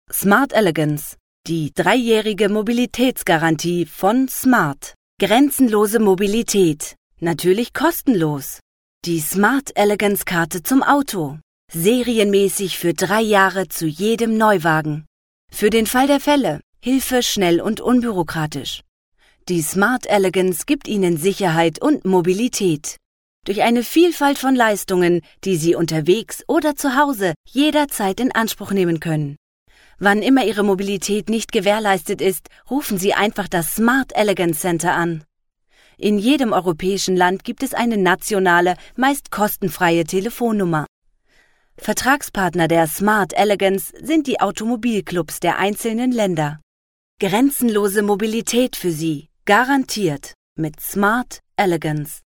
Smart Elegance, die 3-jährige Mobilitätsgarantie von Smart. Grenzenlose Mobilität, natürlich kostenlos. Die Smart Elegance Karte zum Auto, serienmäßig für 3 Jahre zu jedem Neuwagen. Für den Fall der Fälle, Hilfe schnell und unbürokratisch. Die Smart Elegance gibt Ihnen Sicherheit und Mobilität. Durch eine Vielfalt von Leistungen, die Sie unterwegs oder zu Hause jederzeit in Anspruch nehmen können. Wann immer Ihre Mobilität nicht gewährleistet ist, rufen Sie einfach das Smart Elegance Center an. In jedem europäischen Land gibt es eine nationale, meist kostenfreie Telefonnummer. Vertragspartner der Smart Elegance sind die Automobilclubs der einzelnen Länder. Grenzenlose Mobilität für Sie, garantiert mit Smart Elegance.